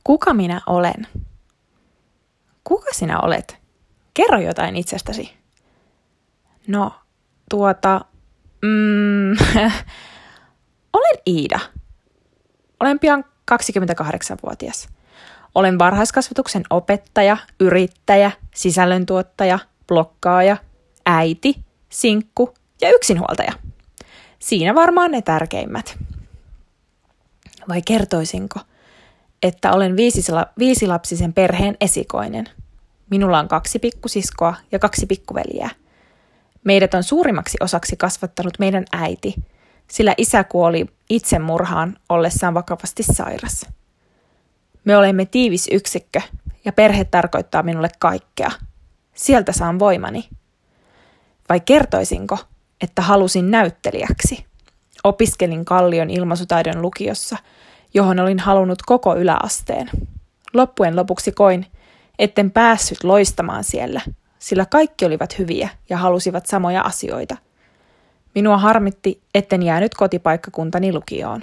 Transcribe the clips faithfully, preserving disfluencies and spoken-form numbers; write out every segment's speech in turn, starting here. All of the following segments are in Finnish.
Kuka minä olen? Kuka sinä olet? Kerro jotain itsestäsi. No, tuota... Mm, olen Iida. Olen pian kaksikymmentäkahdeksanvuotias. Olen varhaiskasvatuksen opettaja, yrittäjä, sisällöntuottaja, blokkaaja, äiti, sinkku ja yksinhuoltaja. Siinä varmaan ne tärkeimmät. Vai kertoisinko, että olen viisisla- viisilapsisen perheen esikoinen. Minulla on kaksi pikkusiskoa ja kaksi pikkuveliä. Meidät on suurimmaksi osaksi kasvattanut meidän äiti, sillä isä kuoli itsemurhaan ollessaan vakavasti sairas. Me olemme tiivis yksikkö ja perhe tarkoittaa minulle kaikkea. Sieltä saan voimani. Vai kertoisinko, että halusin näyttelijäksi? Opiskelin Kallion ilmaisutaidon lukiossa, johon olin halunnut koko yläasteen. Loppujen lopuksi koin, etten päässyt loistamaan siellä, sillä kaikki olivat hyviä ja halusivat samoja asioita. Minua harmitti, etten jäänyt kotipaikkakuntani lukioon.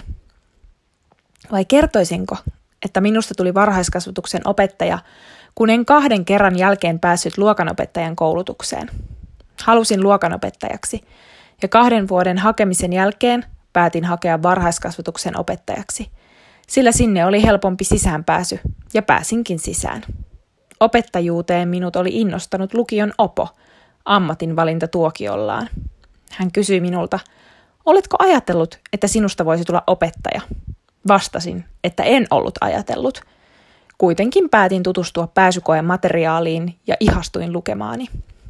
Vai kertoisinko, että minusta tuli varhaiskasvatuksen opettaja, kun en kahden kerran jälkeen päässyt luokanopettajan koulutukseen. Halusin luokanopettajaksi ja kahden vuoden hakemisen jälkeen päätin hakea varhaiskasvatuksen opettajaksi, sillä sinne oli helpompi sisäänpääsy ja pääsinkin sisään. Opettajuuteen minut oli innostanut lukion opo ammatinvalintatuokiollaan. Hän kysyi minulta, oletko ajatellut, että sinusta voisi tulla opettaja? Vastasin, että en ollut ajatellut. Kuitenkin päätin tutustua pääsykoen materiaaliin ja ihastuin lukemaani.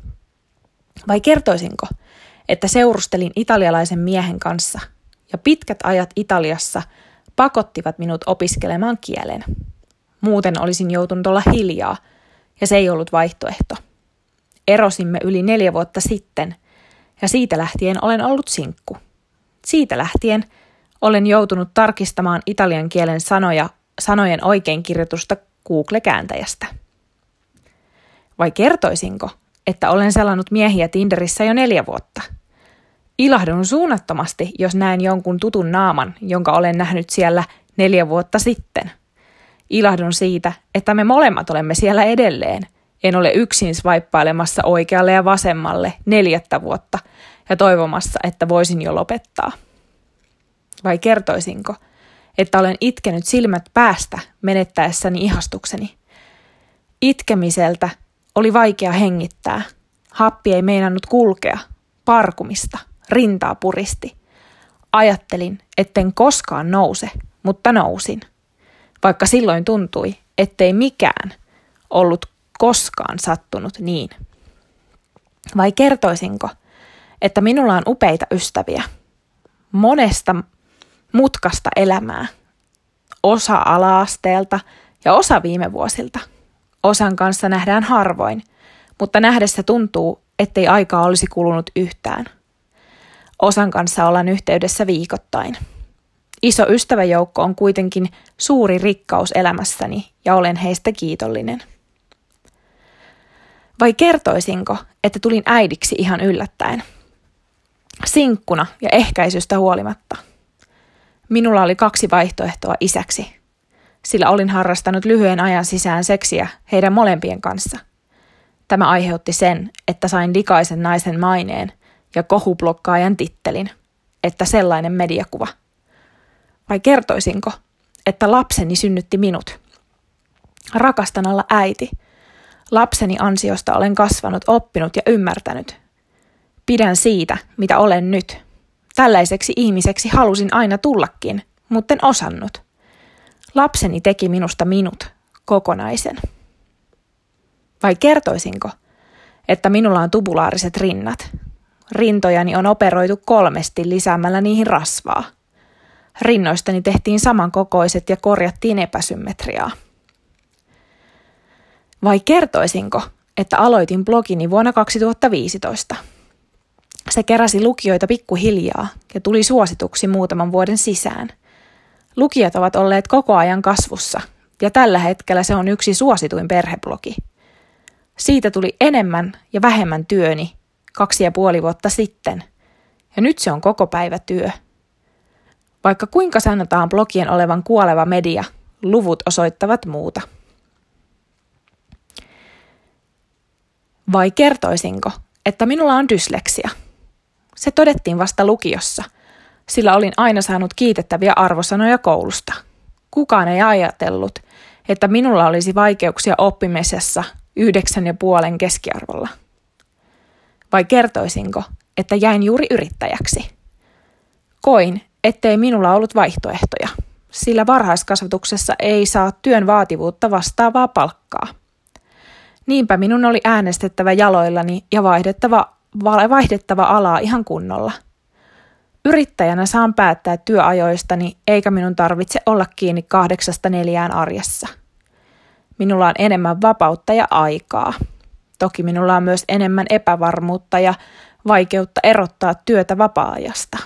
Vai kertoisinko, että seurustelin italialaisen miehen kanssa ja pitkät ajat Italiassa pakottivat minut opiskelemaan kielen. Muuten olisin joutunut olla hiljaa ja se ei ollut vaihtoehto. Erosimme yli neljä vuotta sitten ja siitä lähtien olen ollut sinkku. Siitä lähtien olen joutunut tarkistamaan italian kielen sanoja, sanojen oikeinkirjoitusta Google-kääntäjästä. Vai kertoisinko, että olen selannut miehiä Tinderissä jo neljä vuotta? Ilahdun suunnattomasti, jos näen jonkun tutun naaman, jonka olen nähnyt siellä neljä vuotta sitten. Ilahdun siitä, että me molemmat olemme siellä edelleen. En ole yksin swaippailemassa oikealle ja vasemmalle neljättä vuotta ja toivomassa, että voisin jo lopettaa. Vai kertoisinko, että olen itkenyt silmät päästä menettäessäni ihastukseni? Itkemiseltä oli vaikea hengittää. Happi ei meinannut kulkea. Parkumista. Rintaa puristi. Ajattelin, etten koskaan nouse, mutta nousin. Vaikka silloin tuntui, ettei mikään ollut koskaan sattunut niin. Vai kertoisinko, että minulla on upeita ystäviä. Monesta mutkasta elämää. Osa ala-asteelta ja osa viime vuosilta. Osan kanssa nähdään harvoin, mutta nähdessä tuntuu, ettei aikaa olisi kulunut yhtään. Osan kanssa ollaan yhteydessä viikoittain. Iso ystäväjoukko on kuitenkin suuri rikkaus elämässäni ja olen heistä kiitollinen. Vai kertoisinko, että tulin äidiksi ihan yllättäen? Sinkkuna ja ehkäisystä huolimatta. Minulla oli kaksi vaihtoehtoa isäksi, sillä olin harrastanut lyhyen ajan sisään seksiä heidän molempien kanssa. Tämä aiheutti sen, että sain likaisen naisen maineen ja kohublokkaajan tittelin, että sellainen mediakuva. Vai kertoisinko, että lapseni synnytti minut? Rakastan olla äiti. Lapseni ansiosta olen kasvanut, oppinut ja ymmärtänyt. Pidän siitä, mitä olen nyt. Tällaiseksi ihmiseksi halusin aina tullakin, mutten osannut. Lapseni teki minusta minut, kokonaisen. Vai kertoisinko, että minulla on tubulaariset rinnat? Rintojani on operoitu kolmesti lisäämällä niihin rasvaa. Rinnoistani tehtiin samankokoiset ja korjattiin epäsymmetriaa. Vai kertoisinko, että aloitin blogini vuonna kaksituhattaviisitoista? Se keräsi lukijoita pikkuhiljaa ja tuli suosituksi muutaman vuoden sisään. Lukijat ovat olleet koko ajan kasvussa ja tällä hetkellä se on yksi suosituin perheblogi. Siitä tuli enemmän ja vähemmän työni kaksi ja puoli vuotta sitten ja nyt se on koko päivä työ. Vaikka kuinka sanotaan blogien olevan kuoleva media, Luvut osoittavat muuta. Vai kertoisinko, että minulla on dysleksia? Se todettiin vasta lukiossa, sillä olin aina saanut kiitettäviä arvosanoja koulusta. Kukaan ei ajatellut, että minulla olisi vaikeuksia oppimisessa yhdeksän ja puolen keskiarvolla. Vai kertoisinko, että jäin juuri yrittäjäksi? Koin, ettei minulla ollut vaihtoehtoja, sillä varhaiskasvatuksessa ei saa työn vaativuutta vastaavaa palkkaa. Niinpä minun oli äänestettävä jaloillani ja vaihdettava, vaihdettava alaa ihan kunnolla. Yrittäjänä saan päättää työajoistani, eikä minun tarvitse olla kiinni kahdeksasta neljään arjessa. Minulla on enemmän vapautta ja aikaa. Toki minulla on myös enemmän epävarmuutta ja vaikeutta erottaa työtä vapaa-ajasta.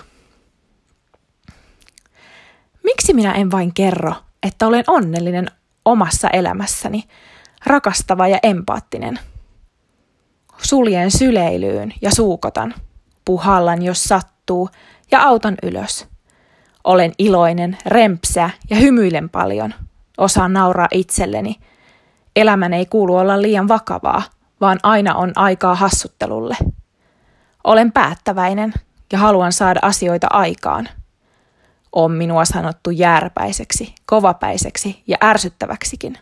Miksi minä en vain kerro, että olen onnellinen omassa elämässäni, rakastava ja empaattinen? Suljen syleilyyn ja suukotan, puhallan jos sattuu ja autan ylös. Olen iloinen, rempsä ja hymyilen paljon. Osaan nauraa itselleni. Elämän ei kuulu olla liian vakavaa, vaan aina on aikaa hassuttelulle. Olen päättäväinen ja haluan saada asioita aikaan. On minua sanottu jääräpäiseksi, kovapäiseksi ja ärsyttäväksikin.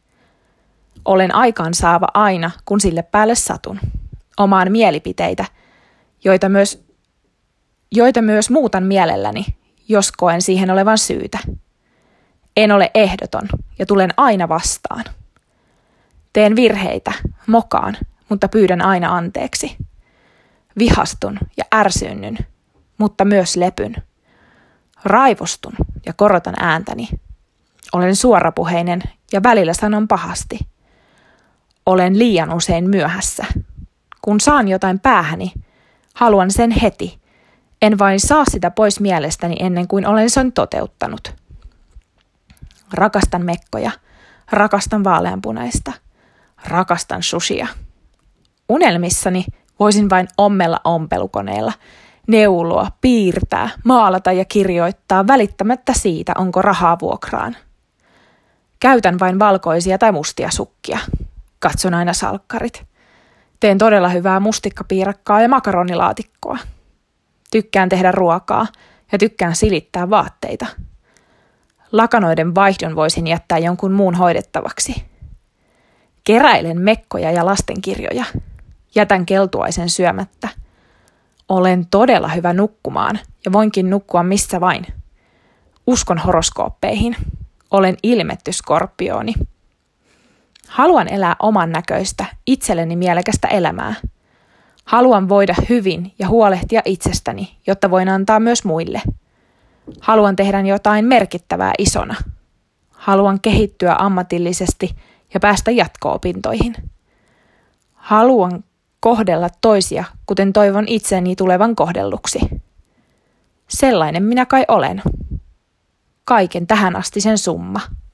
Olen aikaansaava aina, kun sille päälle satun. Omaan mielipiteitä, joita myös, joita myös muutan mielelläni, jos koen siihen olevan syytä. En ole ehdoton ja tulen aina vastaan. Teen virheitä, mokaan, mutta pyydän aina anteeksi. Vihastun ja ärsynnyn, mutta myös lepyn. Raivostun ja korotan ääntäni. Olen suorapuheinen ja välillä sanon pahasti. Olen liian usein myöhässä. Kun saan jotain päähäni, haluan sen heti. En vain saa sitä pois mielestäni ennen kuin olen sen toteuttanut. Rakastan mekkoja. Rakastan vaaleanpunaista. Rakastan sushia. Unelmissani voisin vain ommella ompelukoneella, neuloa, piirtää, maalata ja kirjoittaa välittämättä siitä, onko rahaa vuokraan. Käytän vain valkoisia tai mustia sukkia. Katson aina salkkarit. Teen todella hyvää mustikkapiirakkaa ja makaronilaatikkoa. Tykkään tehdä ruokaa ja tykkään silittää vaatteita. Lakanoiden vaihdon voisin jättää jonkun muun hoidettavaksi. Keräilen mekkoja ja lastenkirjoja. Jätän keltuaisen syömättä. Olen todella hyvä nukkumaan ja voinkin nukkua missä vain. Uskon horoskooppeihin. Olen ilmetty skorpiooni. Haluan elää oman näköistä, itselleni mielekästä elämää. Haluan voida hyvin ja huolehtia itsestäni, jotta voin antaa myös muille. Haluan tehdä jotain merkittävää isona. Haluan kehittyä ammatillisesti ja päästä jatko-opintoihin. Haluan kohdella toisia, kuten toivon itseni tulevan kohdelluksi. Sellainen minä kai olen. Kaiken tähän asti sen summa.